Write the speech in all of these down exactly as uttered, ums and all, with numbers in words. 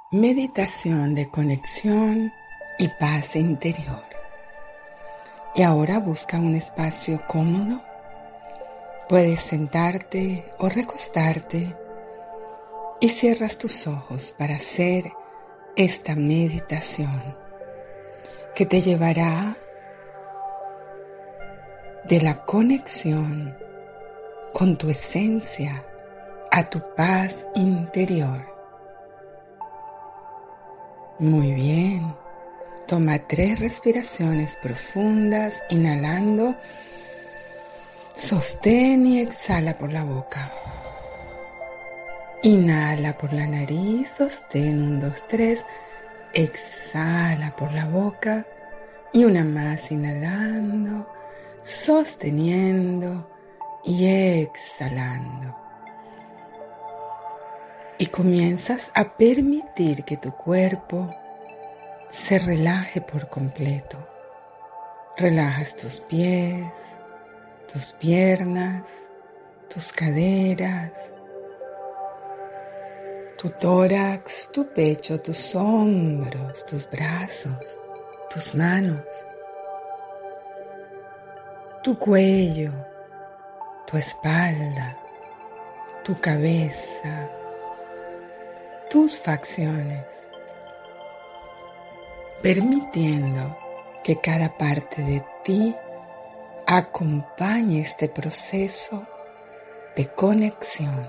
Meditación de conexión y paz interior. Y ahora busca un espacio cómodo. Puedes sentarte o recostarte y cierras tus ojos para hacer esta meditación que te llevará de la conexión con tu esencia a tu paz interior. Muy bien. Toma tres respiraciones profundas, inhalando. Sostén y exhala por la boca. Inhala por la nariz, sostén, un, dos, tres. Exhala por la boca. Y una más, inhalando, sosteniendo y exhalando. Y comienzas a permitir que tu cuerpo se relaje por completo. Relajas tus pies, tus piernas, tus caderas, tu tórax, tu pecho, tus hombros, tus brazos, tus manos, tu cuello, tu espalda, tu cabeza, tus facciones, permitiendo que cada parte de ti acompañe este proceso de conexión.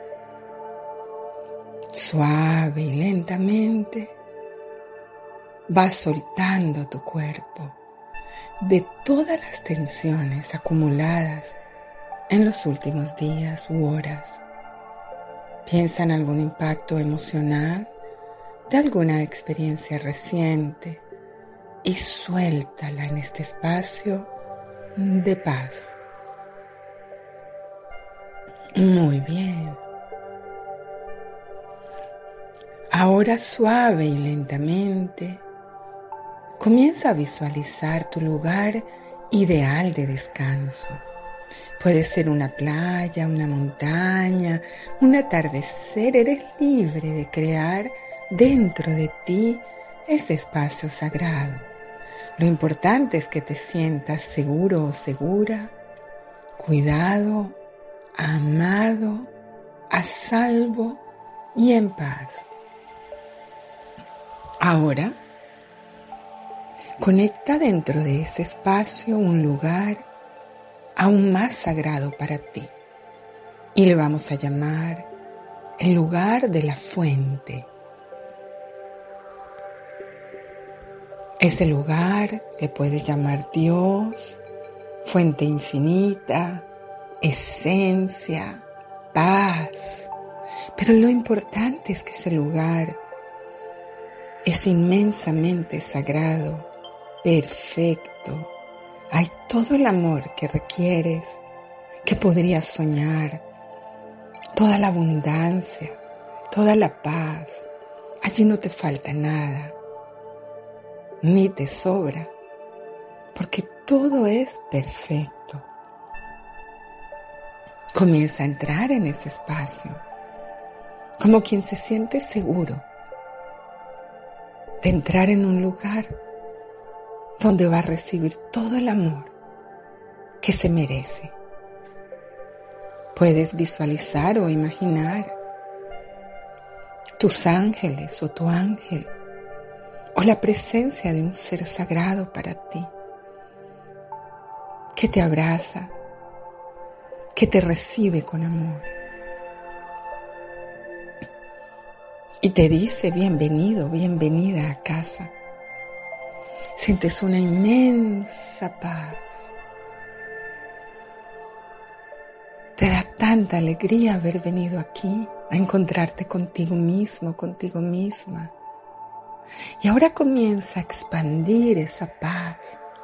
Suave y lentamente vas soltando tu cuerpo de todas las tensiones acumuladas en los últimos días u horas. Piensa en algún impacto emocional de alguna experiencia reciente y suéltala en este espacio de paz. Muy bien. Ahora suave y lentamente comienza a visualizar tu lugar ideal de descanso. Puede ser una playa, una montaña, un atardecer. Eres libre de crear dentro de ti ese espacio sagrado. Lo importante es que te sientas seguro o segura, cuidado, amado, a salvo y en paz. Ahora, conecta dentro de ese espacio un lugar aún más sagrado para ti, y le vamos a llamar el lugar de la fuente. Ese lugar le puedes llamar Dios, fuente infinita, esencia, paz, pero lo importante es que ese lugar es inmensamente sagrado, perfecto. Hay todo el amor que requieres, que podrías soñar, toda la abundancia, toda la paz. Allí no te falta nada, ni te sobra, porque todo es perfecto. Comienza a entrar en ese espacio, como quien se siente seguro de entrar en un lugar donde va a recibir todo el amor que se merece. Puedes visualizar o imaginar tus ángeles o tu ángel, o la presencia de un ser sagrado para ti, que te abraza, que te recibe con amor y te dice bienvenido, bienvenida a casa. Sientes una inmensa paz. Te da tanta alegría haber venido aquí a encontrarte contigo mismo, contigo misma. Y ahora comienza a expandir esa paz.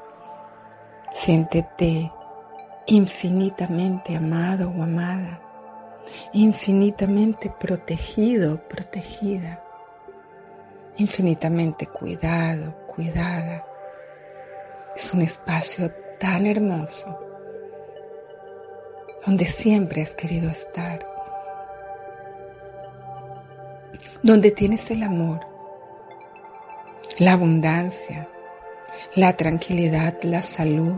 Siéntete infinitamente amado o amada, infinitamente protegido, protegida, infinitamente cuidado, cuidada. Es un espacio tan hermoso donde siempre has querido estar. donde tienes el amor, la abundancia, la tranquilidad, la salud,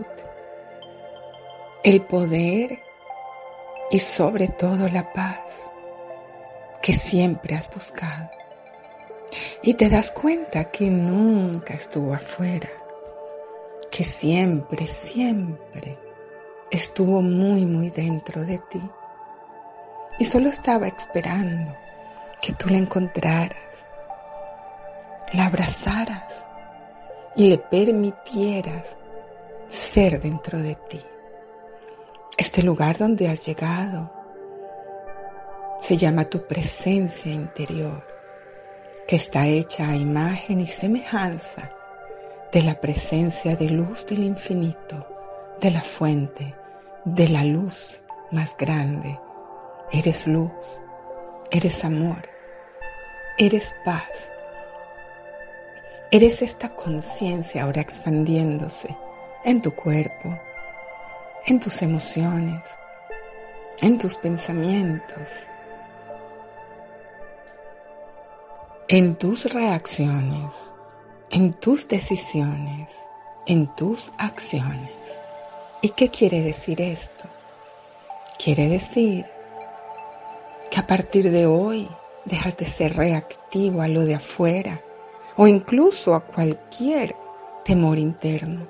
el poder y sobre todo la paz que siempre has buscado. Y te das cuenta que nunca estuvo afuera, que siempre, siempre estuvo muy, muy dentro de ti. Y solo estaba esperando que tú la encontraras, la abrazaras y le permitieras ser dentro de ti. Este lugar donde has llegado se llama tu presencia interior, que está hecha a imagen y semejanza de la presencia de luz del infinito, de la fuente, de la luz más grande. Eres luz, eres amor, eres paz. Eres esta conciencia ahora expandiéndose en tu cuerpo, en tus emociones, en tus pensamientos, en tus reacciones, en tus decisiones, en tus acciones. ¿Y qué quiere decir esto? Quiere decir que a partir de hoy dejas de ser reactivo a lo de afuera o incluso a cualquier temor interno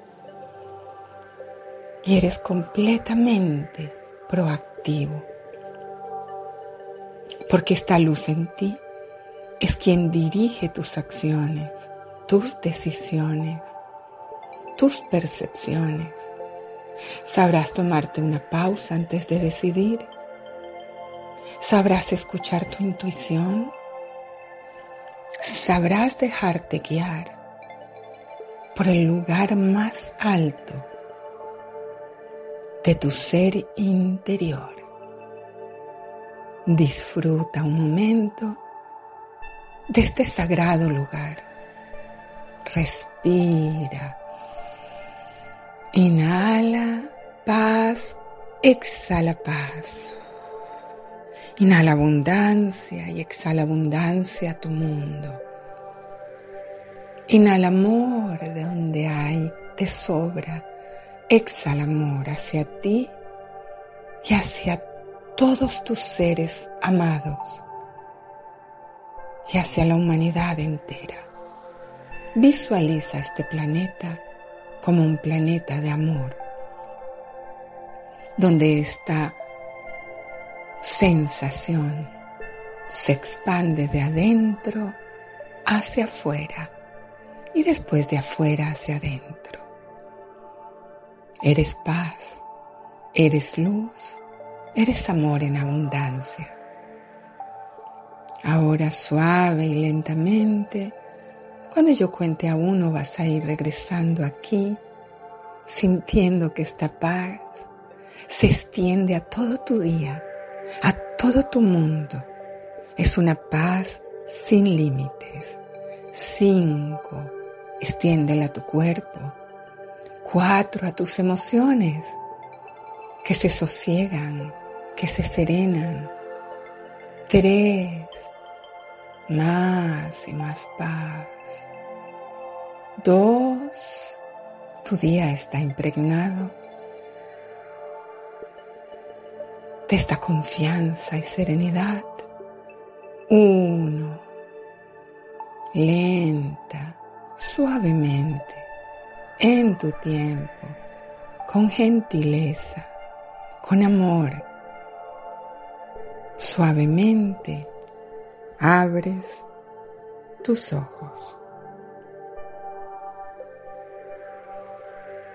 y eres completamente proactivo, porque esta luz en ti es quien dirige tus acciones, tus decisiones, tus percepciones. Sabrás tomarte una pausa antes de decidir. Sabrás escuchar tu intuición. Sabrás dejarte guiar por el lugar más alto de tu ser interior. Disfruta un momento de este sagrado lugar. Respira. Inhala paz, exhala paz. Inhala abundancia y exhala abundancia a tu mundo. Inhala amor de donde hay de sobra. Exhala amor hacia ti y hacia todos tus seres amados y hacia la humanidad entera. Visualiza este planeta como un planeta de amor, donde esta sensación se expande de adentro hacia afuera y después de afuera hacia adentro. Eres paz, eres luz, eres amor en abundancia. Ahora suave y lentamente, cuando yo cuente a uno vas a ir regresando aquí, sintiendo que esta paz se extiende a todo tu día, a todo tu mundo. Es una paz sin límites. Cinco, extiéndela a tu cuerpo. Cuatro, a tus emociones, que se sosiegan, que se serenan. Tres, más y más paz. Dos, tu día está impregnado de esta confianza y serenidad. Uno, lenta, suavemente, en tu tiempo, con gentileza, con amor. Suavemente abres tus ojos.